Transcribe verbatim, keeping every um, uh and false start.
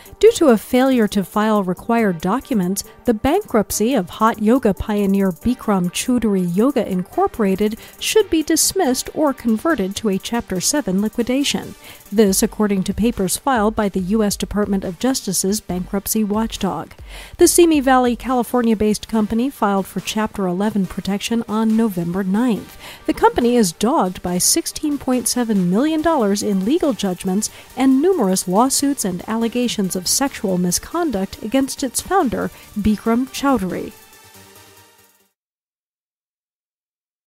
Due to a failure to file required documents, the bankruptcy of hot yoga pioneer Bikram Choudhury Yoga Incorporated should be dismissed or converted to a Chapter seven liquidation. This, according to papers filed by the U S Department of Justice's bankruptcy watchdog. The Simi Valley, California-based company filed for Chapter eleven protection on November ninth. The company is dogged by sixteen point seven million dollars in legal judgments and numerous lawsuits and allegations of sexual misconduct against its founder, Bikram Choudhury.